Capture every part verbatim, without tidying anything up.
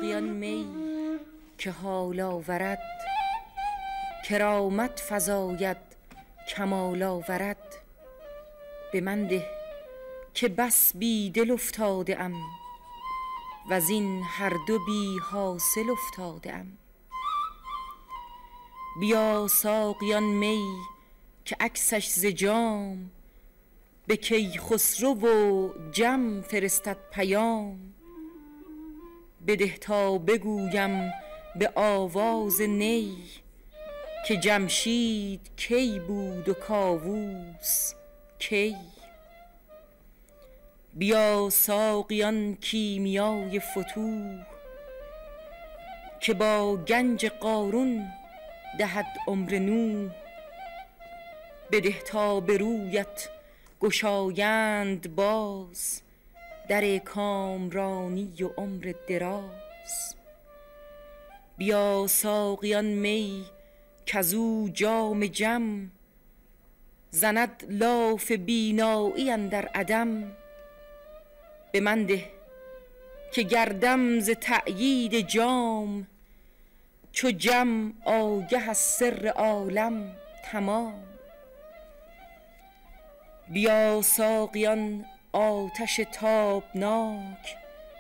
ساقیان می که حال آورد، کرامت فزاید کمال آورد. به من ده که بس بی دل افتاده ام، وز این هر دو بی حاصل افتاده ام. بیا ساقیان می که عکسش ز جام، به کیخسرو و جم فرستد پیام. بده تا بگویم به آواز نی، که جمشید کی بود و کاووس کی. بیا ساقیان کیمیای فتوح، که با گنج قارون دهد عمر نوح. بده تا به رویت گشایند باز، در کامرانی و عمر دراز. بیا ساقیان می کزو جام جم، زند لاف بینایی اندر عدم. به من ده که گردم ز تأیید جام، چو جم آگه از سر عالم تمام. بیا ساقیان آتش تابناک،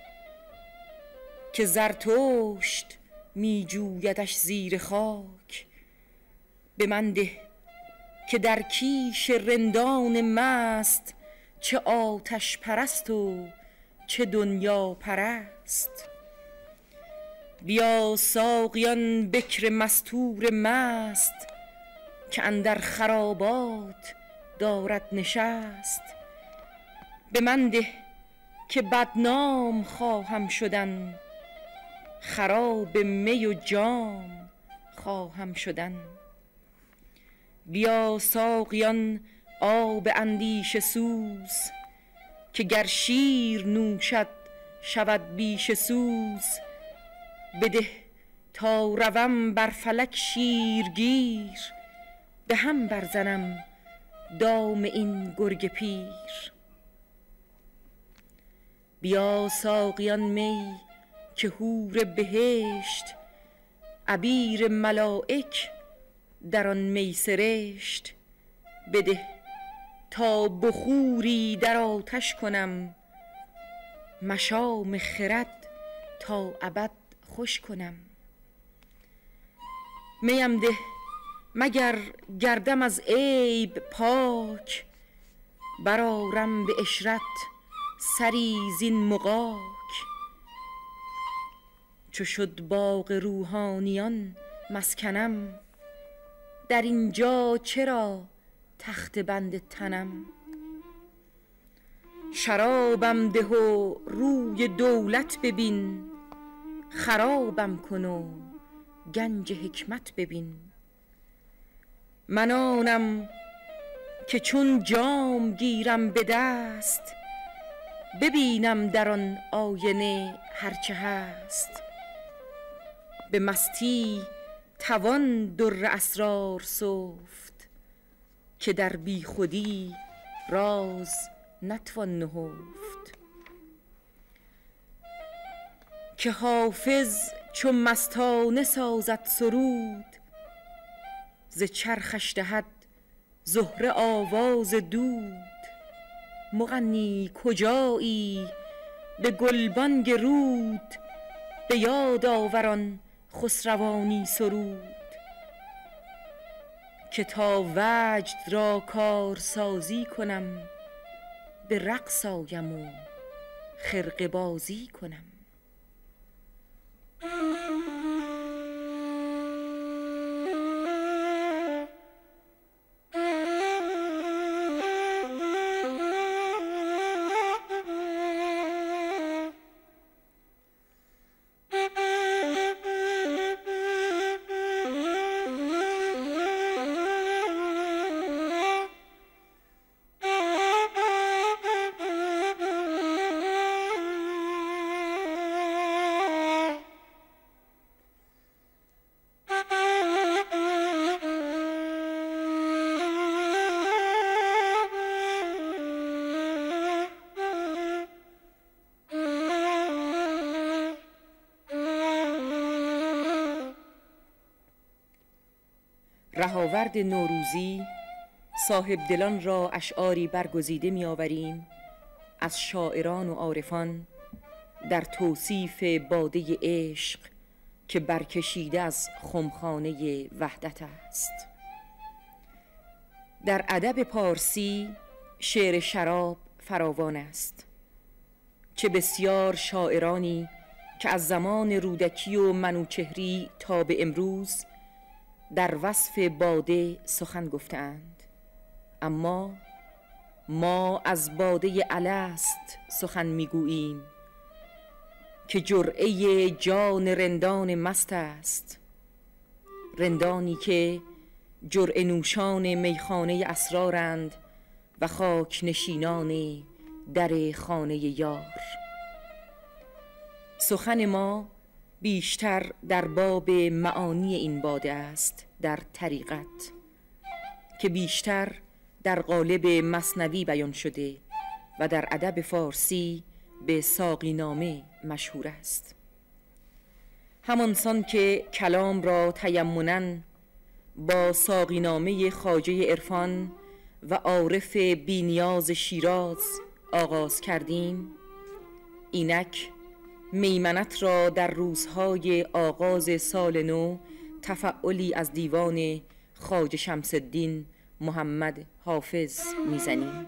که زرتشت می جویدش زیر خاک. به من ده که در کیش رندان مست، چه آتش پرست و چه دنیا پرست. بیا ساقیان بکر مستور مست، که اندر خرابات دارد نشست. به من ده که بدنام خواهم شدن، خراب می و جام خواهم شدن. بیا ساقیان آب اندیشه سوز، که گر شیر نوشد شود بیشه سوز. بده تا روم بر فلک شیرگیر، به هم برزنم دام این گرگ پیر. بیا ساقیان می که حور بهشت، عبیر ملائک در آن می سرشت. بده تا بخوری در آتش کنم، مشام خرد تا ابد خوش کنم. میم ده مگر گردم از عیب پاک، برآرم به عشرت سری زین مغاک. چو شد باغ روحانیان مسکنم، در اینجا چرا تخته بند تنم. شرابم ده و روی دولت ببین، خرابم کن و گنج حکمت ببین. من آنم که چون جام گیرم به دست، ببینم در آن آینه هرچه هست. به مستی توان در اسرار سفت، که در بی خودی راز نتوان نهفت. که حافظ چو مستانه سازد سرود، ز چرخش دهد زهره آواز دود. مغنی کجایی به گلبانگ رود، به یاد آور آن خسروانی سرود. که تا وجد را کارسازی کنم، به رقص آیم و خرقه بازی کنم. رهاورد نوروزی صاحب دلان را اشعاری برگزیده می آوریم از شاعران و عارفان در توصیف باده عشق که برکشیده از خمخانه وحدت است. در ادب پارسی شعر شراب فراوان است، چه بسیار شاعرانی که از زمان رودکی و منوچهری تا به امروز در وصف باده سخن گفتند، اما ما از باده الست سخن میگوییم که جرعه جان رندان مست است، رندانی که جرعه نوشان میخانه اسرارند و خاک نشینان در خانه یار. سخن ما بیشتر در باب معانی این باده است، در طریقت که بیشتر در قالب مثنوی بیان شده و در ادب فارسی به ساقی نامه مشهور است. همانسان که کلام را تیمناً با ساقی نامه خواجه عرفان و عارف بینیاز شیراز آغاز کردیم، اینک میمنت را در روزهای آغاز سال نو تفعلی از دیوان خواجه شمس الدین محمد حافظ میزنیم.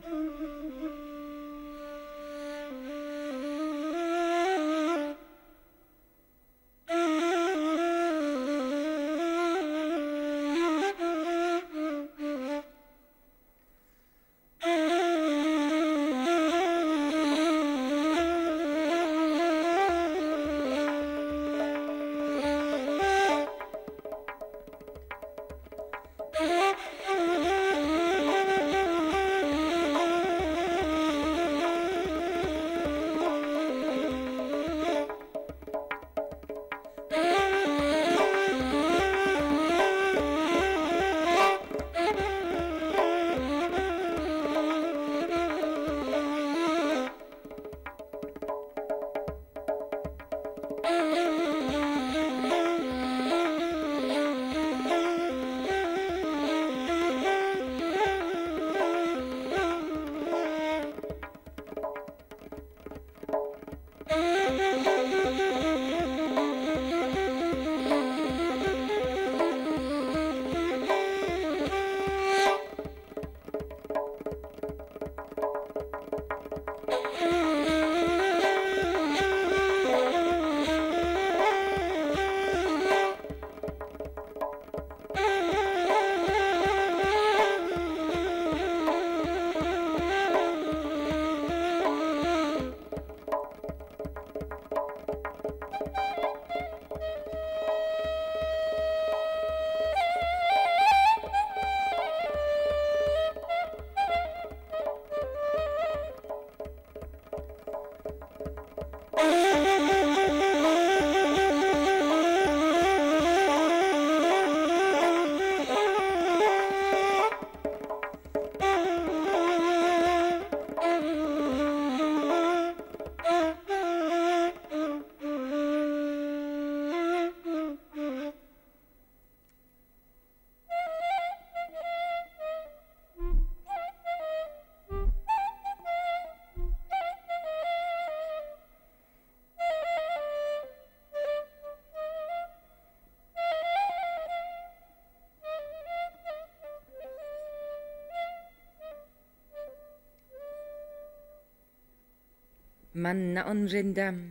من نه آن رندم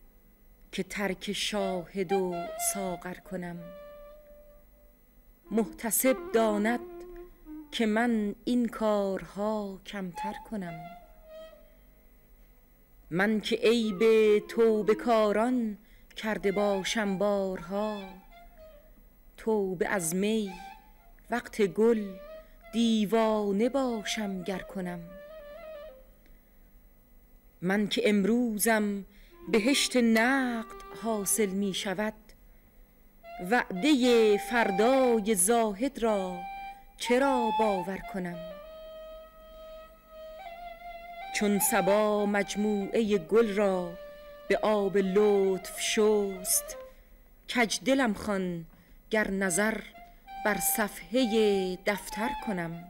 که ترک شاهد و ساغر کنم، محتسب داند که من این کارها کمتر کنم. من که عیب توبه کاران کرده باشم بارها، توبه از می وقت گل دیوانه باشم گر کنم. من که امروزم بهشت نقد حاصل می شود، وعده فردای زاهد را چرا باور کنم. چون صبا مجموعه گل را به آب لطف شست، کج دلم خوان گر نظر بر صفحه دفتر کنم.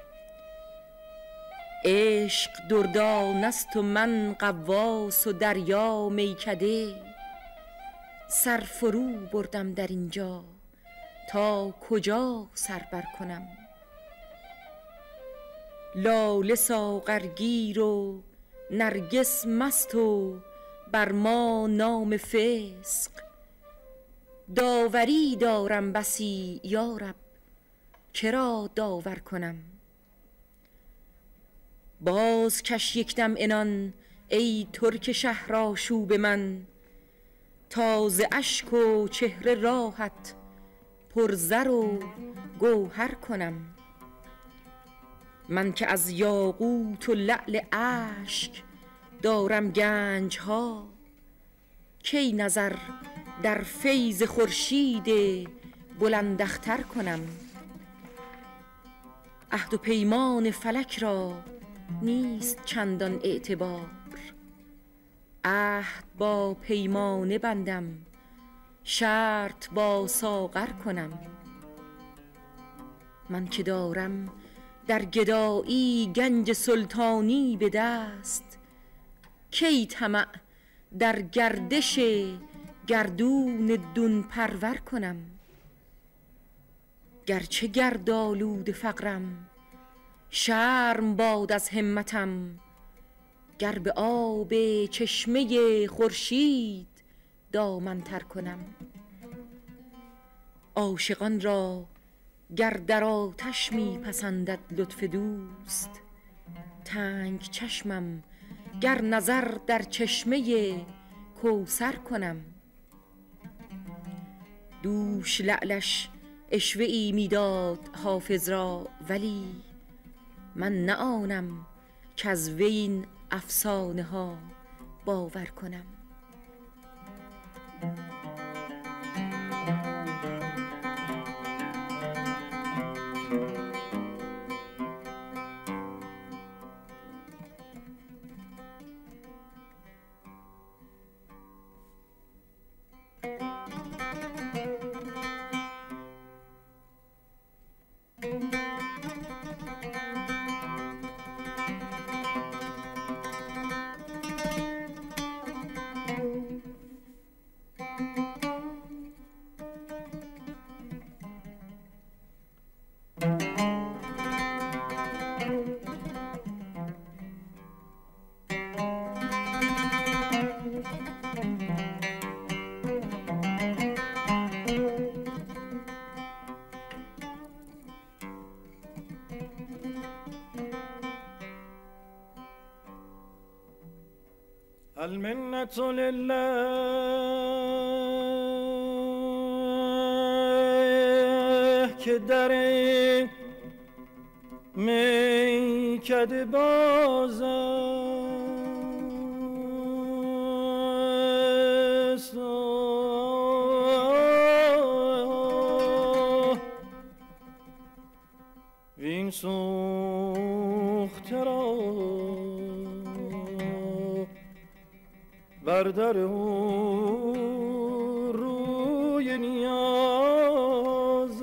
عشق دردانه است و من غواص و دریا میکده، سر فرو بردم در اینجا تا کجا سر بر کنم. لاله ساغرگیر و نرگس مست و بر ما نام فسق، داوری دارم بسی یارب چرا داور کنم. باز کش یکدم عنان ای ترک شهرآشوب من، تا ز اشک و چهره راحت پر زر و گوهر کنم. من که از یاقوت و لعل اشک دارم گنج ها، کی نظر در فیض خورشید بلند اختر کنم. عهد و پیمان فلک را نیست چندان اعتبار، عهد با پیمانه بندم شرط با ساغر کنم. من که دارم در گدایی گنج سلطانی به دست، کی طمع در گردش گردون دون پرور کنم. گرچه گردآلود فقرم شرم باد از همتم، گر به آب چشمه خورشید دامن تر کنم. عاشقان را گر در آتش می پسندد لطف دوست، تنگ چشمم گر نظر در چشمه کوثر کنم. دوش لعلش عشوه ای میداد حافظ را، ولی من نه آنم کز وی این افسانه ها باور کنم. المنة لله که در میکده باز است، وین سوخته را بر در او روی نیاز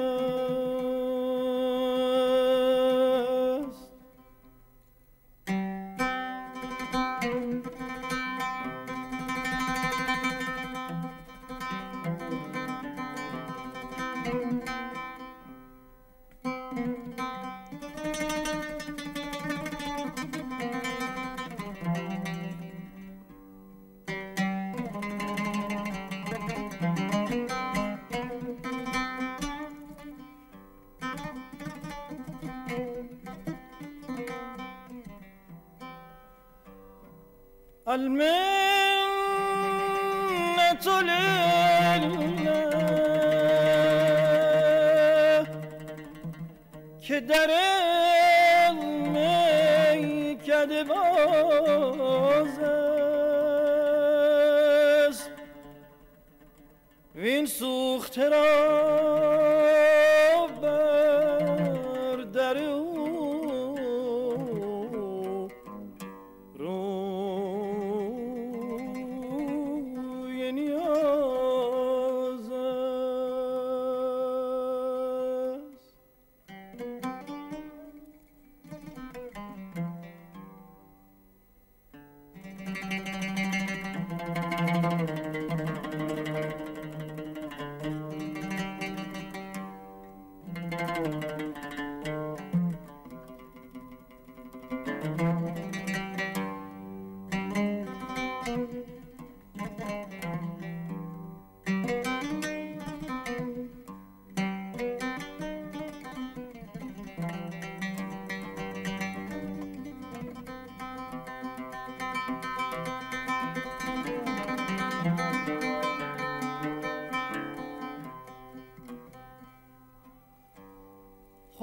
است. المنة لله که در میکده باز است، وین سوخته را بر در او روی نیاز است.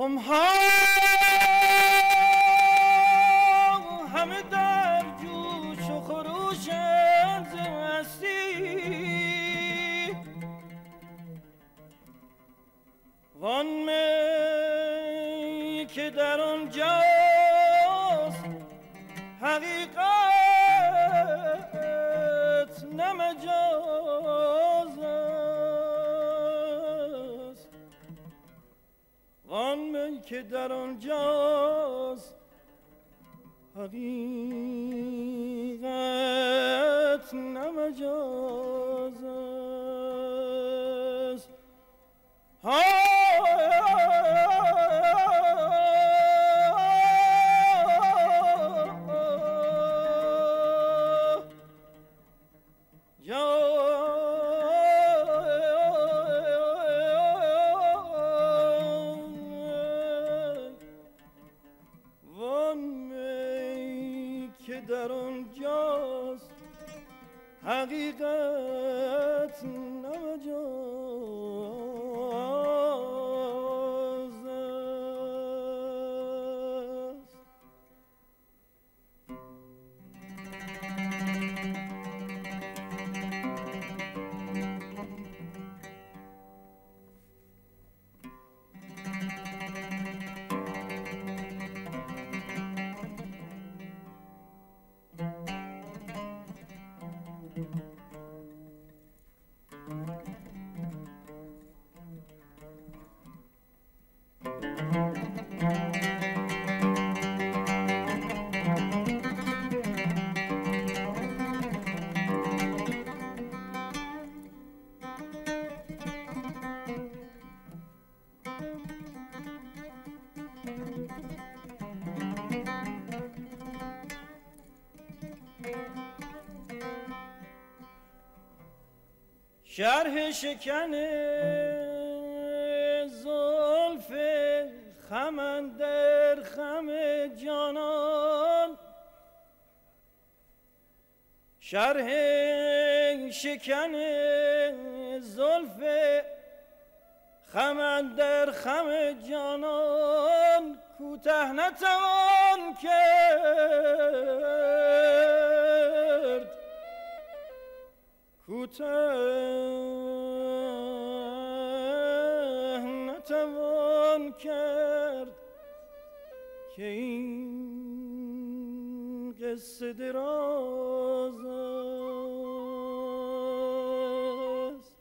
خمها همه در جوش و خروش از هستی، وان می که در آنجاست حقیقت نه مجاز است، وان می که در آنجاست حقیقت نه مجاز است. در آنجاست حقیقت نمجاز است. شرح شکن زلف خم اندر خم جانان، شرح شکن زلف خم اندر خم جانان، کوته نتوان کرد کوته نتوان کرد که این قصه دراز است.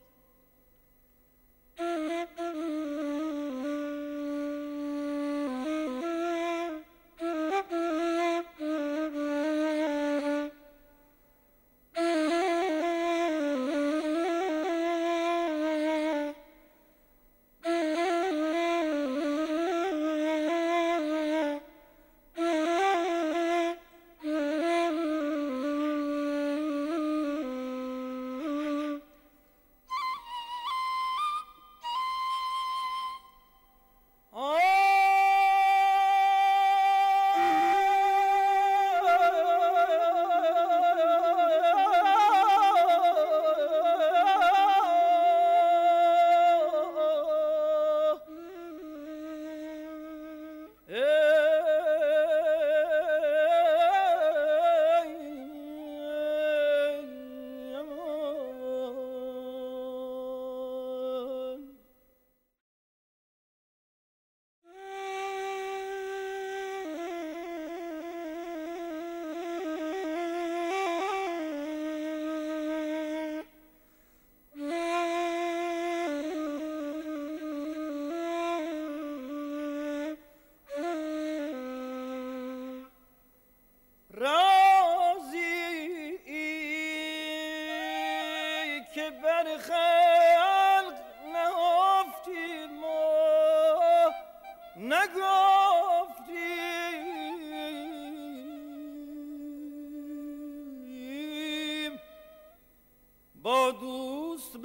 با دوست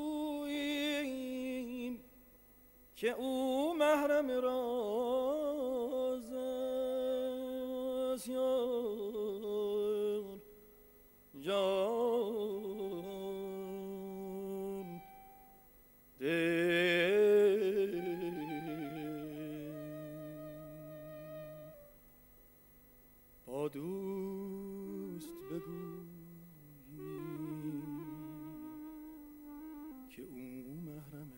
بگوییم که او محرم راز است. یار جان دل که او محرم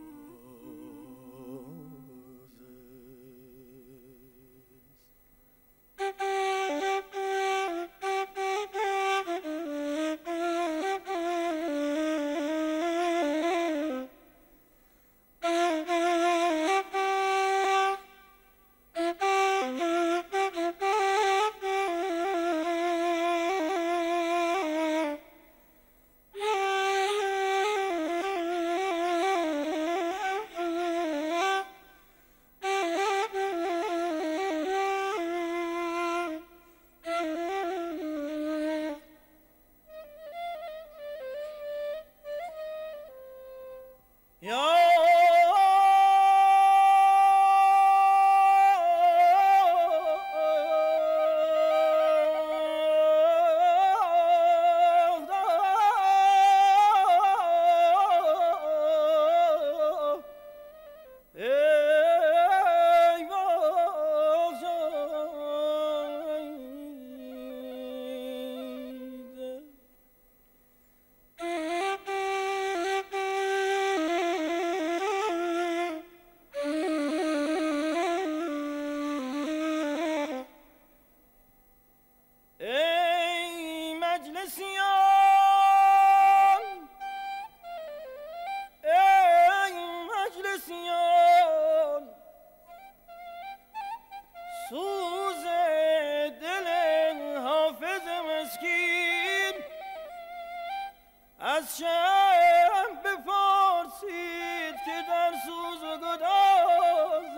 از شم بپرسید که در سوز و گداز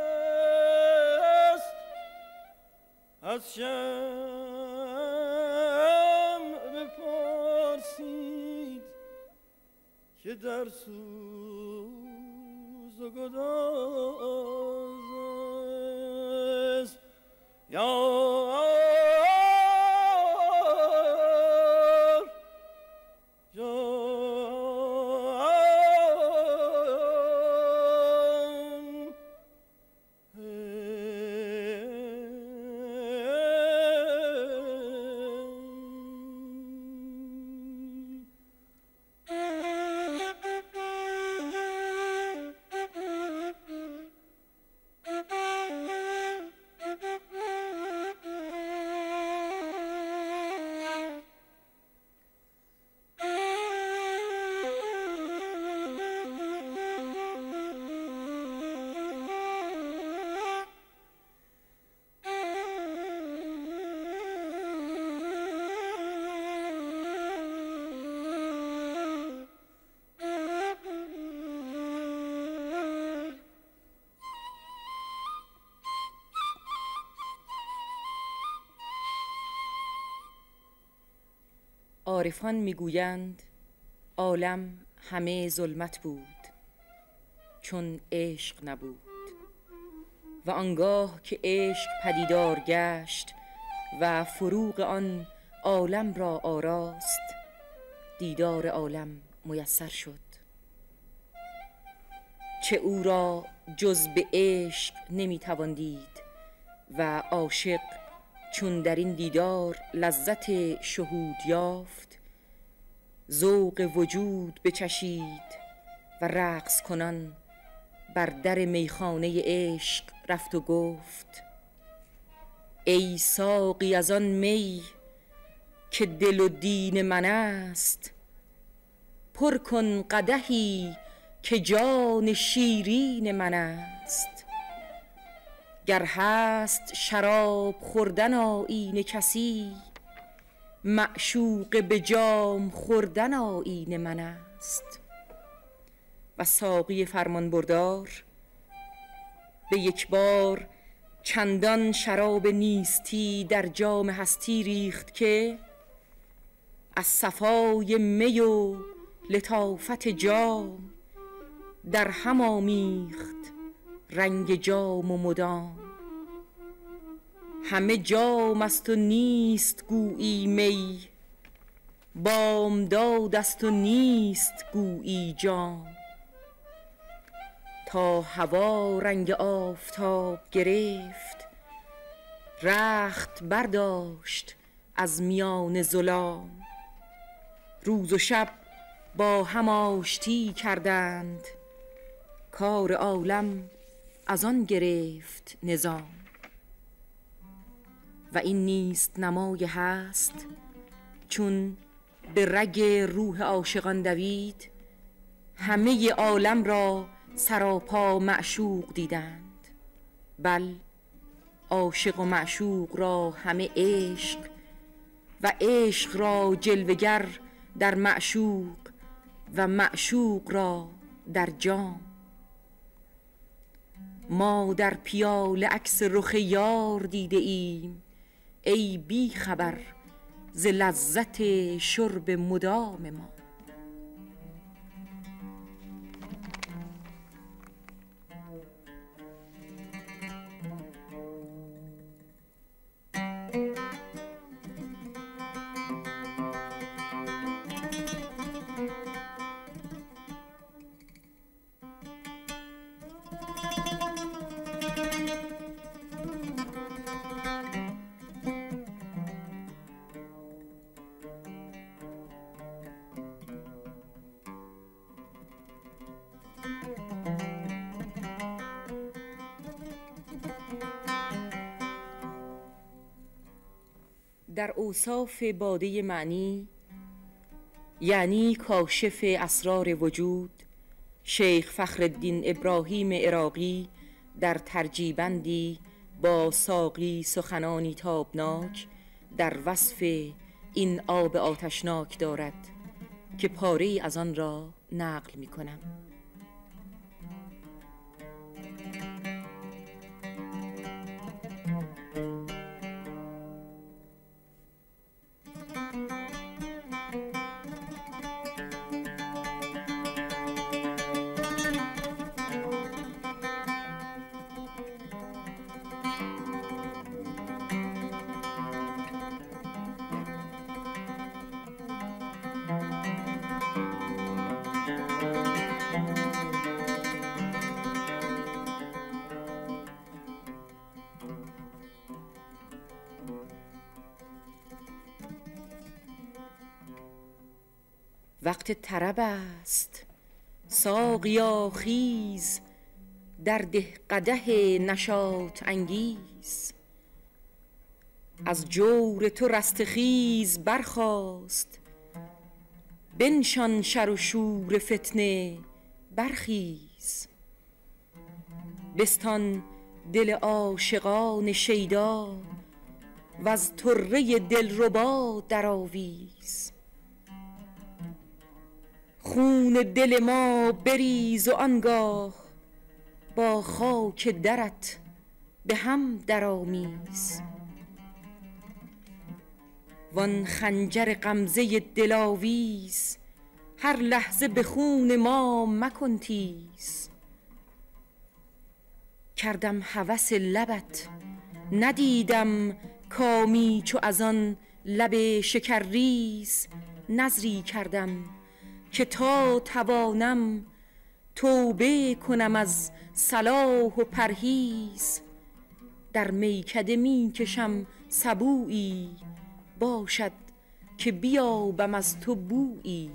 است، از شم بپرسید که در سوز و گداز است. یا عارفان میگویند عالم همه ظلمت بود چون عشق نبود، و آنگاه که عشق پدیدار گشت و فروغ آن عالم را آراست، دیدار عالم میسر شد. چه او را جز به عشق نمیتوان دید و عاشق چون در این دیدار لذت شهود یافت، ذوق وجود بچشید و رقص کنان بر در میخانه عشق رفت و گفت: ای ساقی از آن می که دل و دین من است، پر کن قدحی که جان شیرین من است. گر هست شراب خوردن آیین کسی، معشوق به جام خوردن آیین من است. و ساقی فرمان بردار به یک بار چندان شراب نیستی در جام هستی ریخت که از صفای می و لطافت جام در هم آمیخت رنگ جام و مدام. همه جام است و نیست گویی می، بامداد است و نیست گویی جام. تا هوا رنگ آفتاب گرفت، رخت برداشت از میان ظلام. روز و شب با هم آشتی کردند، کار عالم از آن گرفت نظام. و این نیست نمای هست، چون به رگ روح عاشقان دوید، همه عالم را سراپا معشوق دیدند. بل عاشق و معشوق را همه عشق، و عشق را جلوگر در معشوق، و معشوق را در جام. ما در پیاله عکس رخ یار دیده ایم، ای بی خبر ز لذت شرب مدام ما. در اوصاف باده معنی، یعنی کاشف اسرار وجود، شیخ فخرالدین ابراهیم عراقی در ترجیبندی با ساقی سخنانی تابناک در وصف این آب آتشناک دارد که پاره‌ای از آن را نقل می کنم. وقت طرب است، ساقیا خیز، در ده قدح نشاط انگیز. از جور تو رستخیز برخاست، بنشان شر و شور فتنه برخیز. بستان دل عاشقان شیدا، وز طره دلربا درآویز. خون دل ما بریز و آنگاه، با خاک درت به هم درآمیز. وان خنجر غمزه دلاویز، هر لحظه به خون ما مکن تیز. کردم هوس لبت ندیدم کامی، چو از آن لب شکرریز نظری کردم که تا توانم توبه کنم از صلاح و پرهیز. در میکده می کشم سبویی، باشد که بیابم از تو بویی.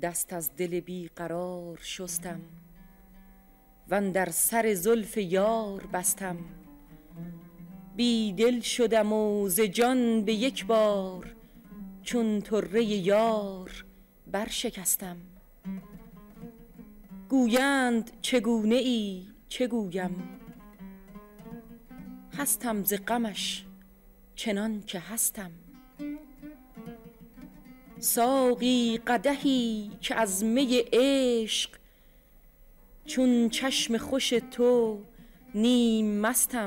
دست از دل بی قرار شستم و در سر زلف یار بستم. بی دل شدم و ز جان به یک بار چون طره یار برشکستم. گویند چگونه ای چه گویم، هستم ز غمش چنان که هستم. ساقی قدحی که از می عشق چون چشم خوش تو نیم مستم.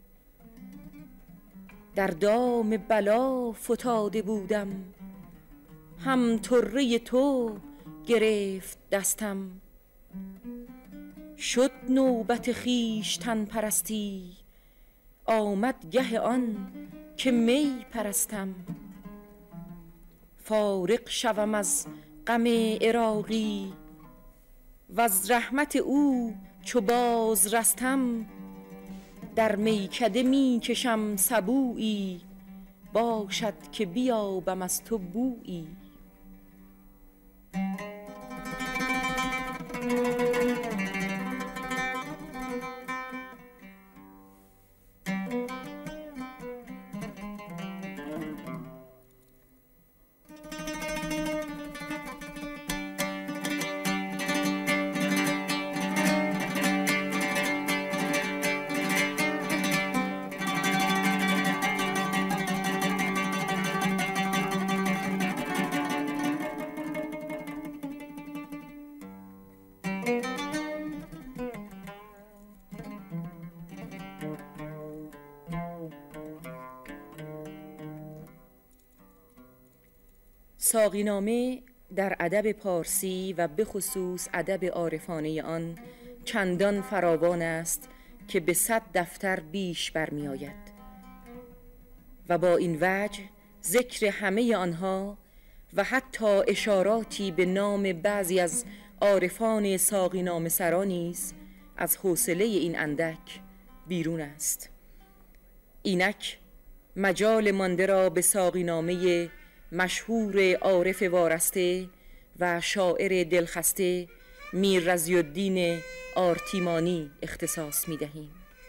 در دام بلا فتاده بودم، هم طره تو گرفت دستم. شد نوبت خویشتن پرستی، آمد گه آن که می پرستم. فارغ شوم از غم عراقی وز رحمت او چو باز رستم. در میکده می کشم سبویی، باشد که بیابم از تو بویی. ساقینامه در ادب پارسی و به خصوص ادب عارفانه آن چندان فراوان است که به صد دفتر بیش برمی آید و با این وجه ذکر همه آنها و حتی اشاراتی به نام بعضی از عارفان ساقینامه سرا نیز از حوصله این اندک بیرون است. اینک مجال مانده را به ساقینامه مشهور عارف وارسته و شاعر دلخسته میر رضی الدین آرتیمانی اختصاص می دهیم.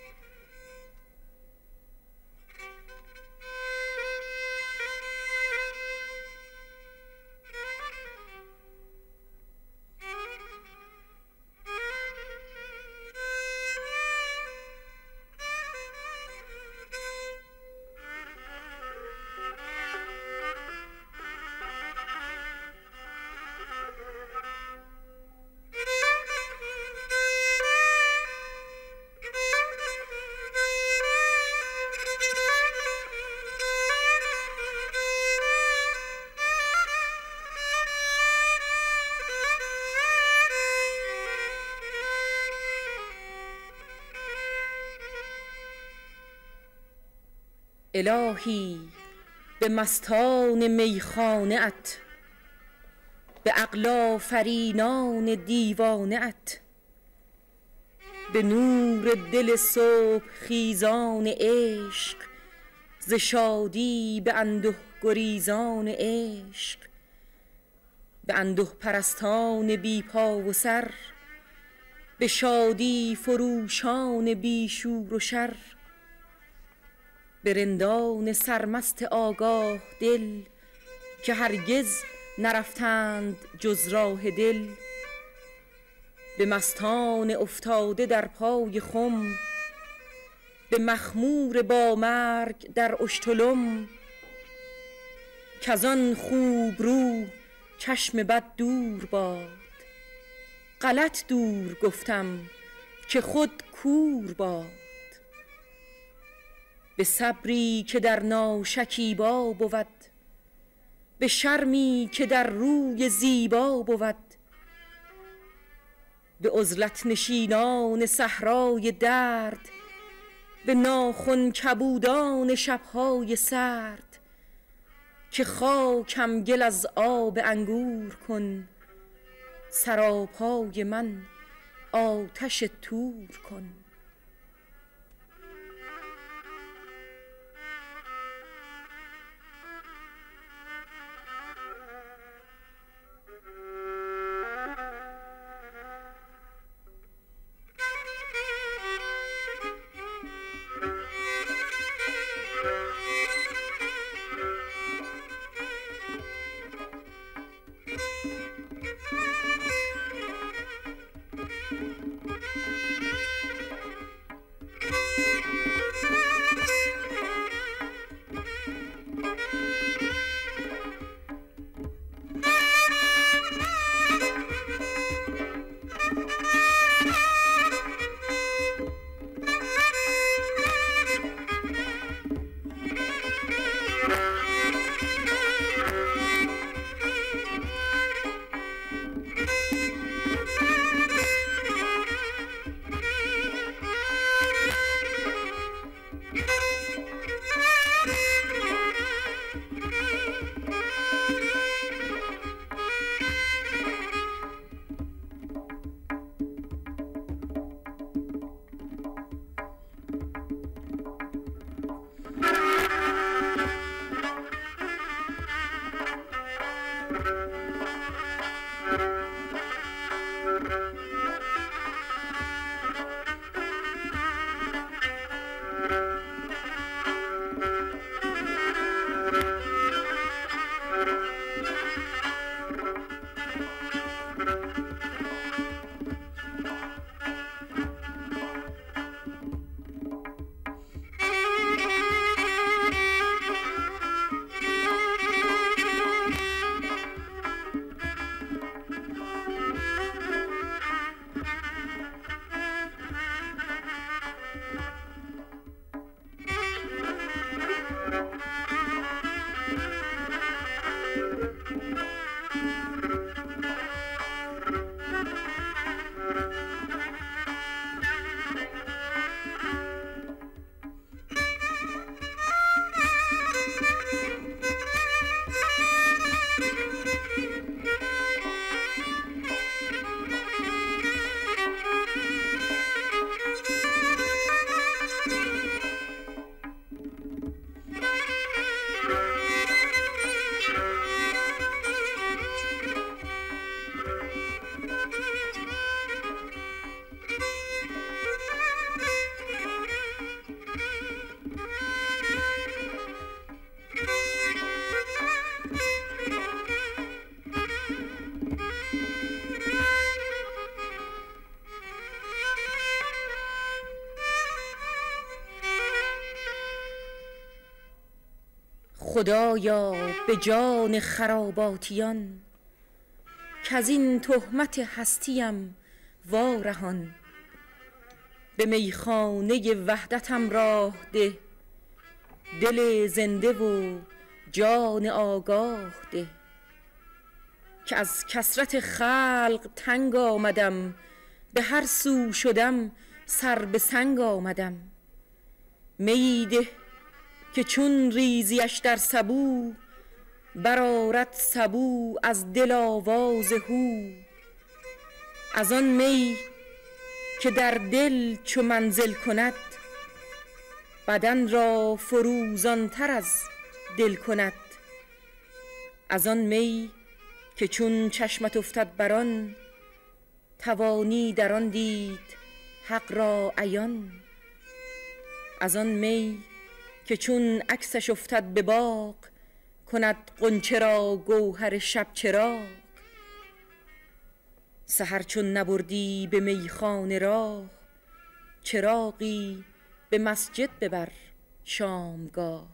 الهی به مستان میخانه ات، به عقل آفرینان دیوانه ات، به نور دل صبح خیزان عشق، ز شادی به انده گریزان عشق، به انده پرستان بی پا و سر، به شادی فروشان بی شور و شر، به رندان سرمست آگاه دل که هرگز نرفتند جز راه دل، به مستان افتاده در پای خم، به مخمور با مرگ در اشتلم، کزان خوب رو چشم بد دور باد. غلط دور گفتم که خود کور باد. به صبری که در ناشکیبا بود، به شرمی که در روی زیبا بود، به عزلت نشینان صحرای درد، به ناخن کبودان شبهای سرد، که خاکم گل از آب انگور کن، سراپای من آتش طور کن. خدایا به جان خراباتیان، کز این تهمت هستیم وارهان. به میخانه وحدتم راه ده، دل زنده و جان آگاه ده. که از کثرت خلق تنگ آمدم، به هر سو شدم سر به سنگ آمدم. می ده که چون ریزیش در سبو، برآرد سبو از دل آواز هو. از آن می که در دل چو منزل کند، بدن را فروزان تر از دل کند. از آن می که چون چشمت افتد بر آن، توانی در آن دید حق را عیان. از آن می که چون عکسش افتد به باغ، کند غنچه را گوهر شب چراغ. سحر چون نبردی به میخانه راه، چراغی به مسجد ببر شامگاه.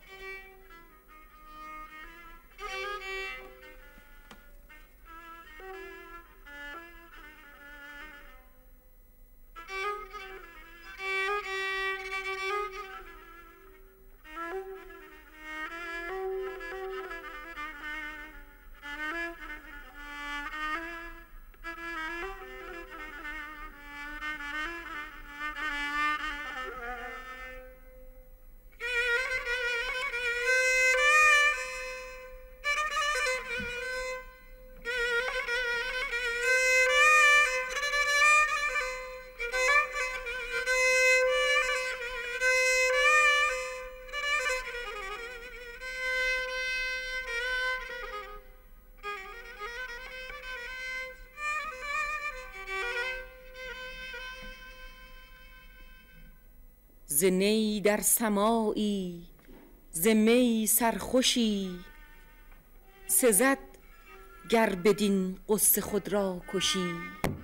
ز نی در سماعی ز می سرخوشی، سزد گر بدین غصه خود را کشی.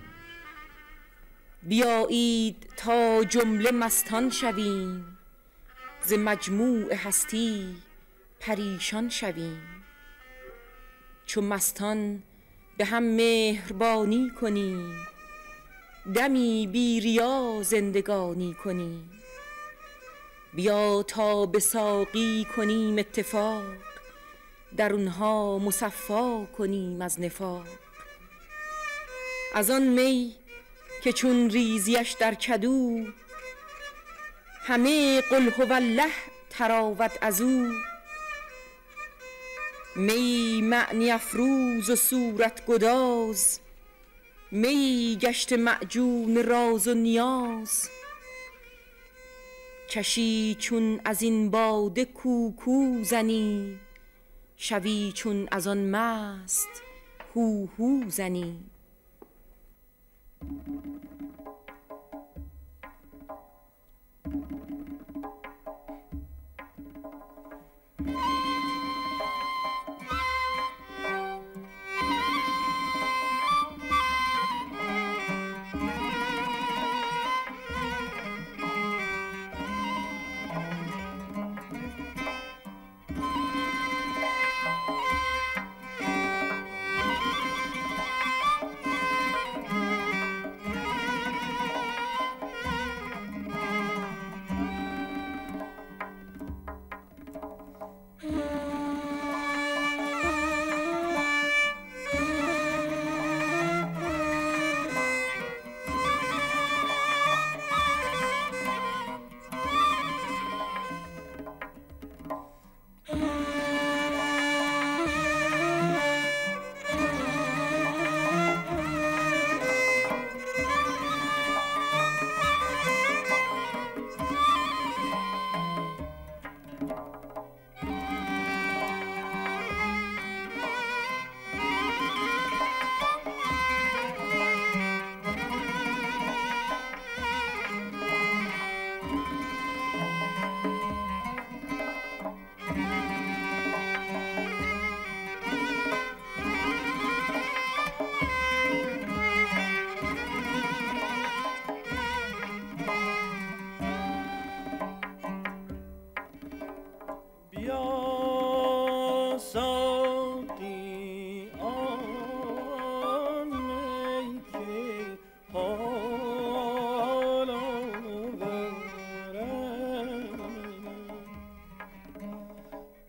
بیایید تا جمله مستان شویم، ز مجموع هستی پریشان شویم. چو مستان به هم مهربانی کنیم، دمی بی ریا زندگانی کنیم. بیا تا به ساقی کنیم اتفاق، درونها مصفا کنیم از نفاق. از آن می که چون ریزیش در کدو، همه قل هو الله تراود ازو. می معنی افروز و صورت گداز، می گشته معجون راز و نیاز. کشی چون از این باده کوکو زنی، شوی چون از آن مست هو هو زنی.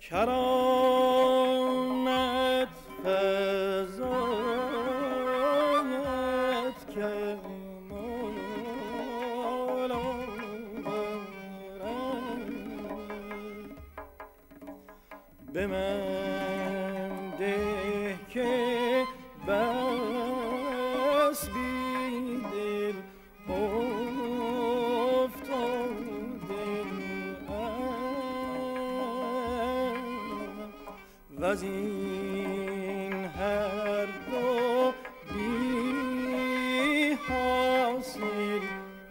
کرامت فزایت کمال آورد به من ده که بس بی دل وز این هر دو بی حاصل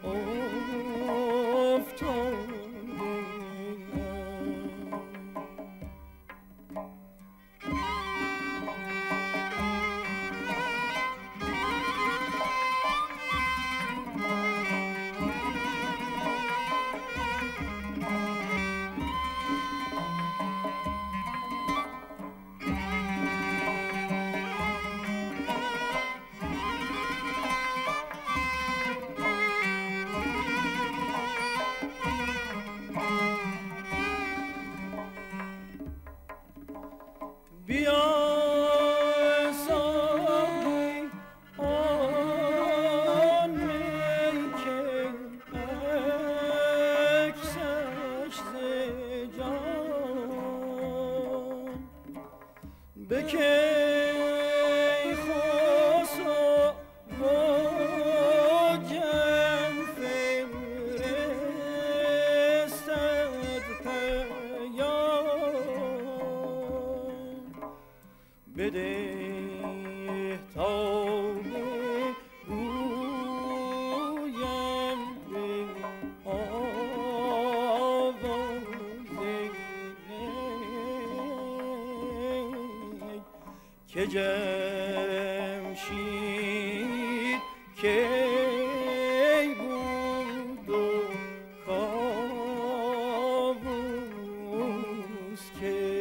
بده تا بگویم به آواز نی که جمشید کی بود و کاووس کی.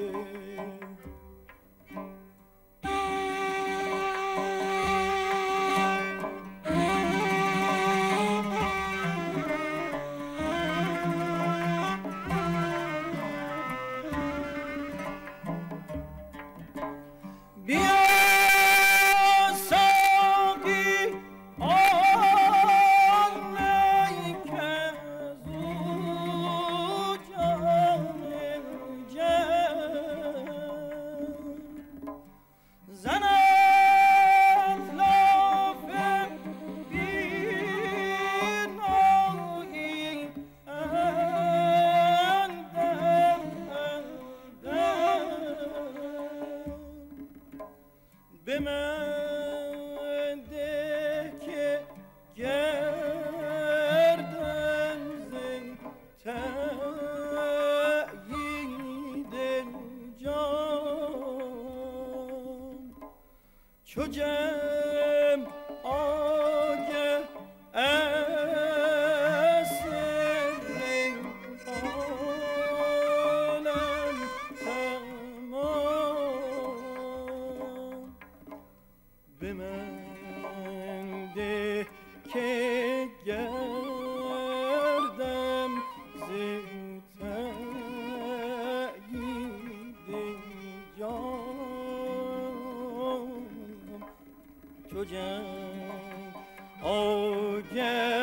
به من ده که گردم زن تأیید جان چو جم آگه از سر عالم تمام به من ده که گردم ز تأیید جان چو جم آگه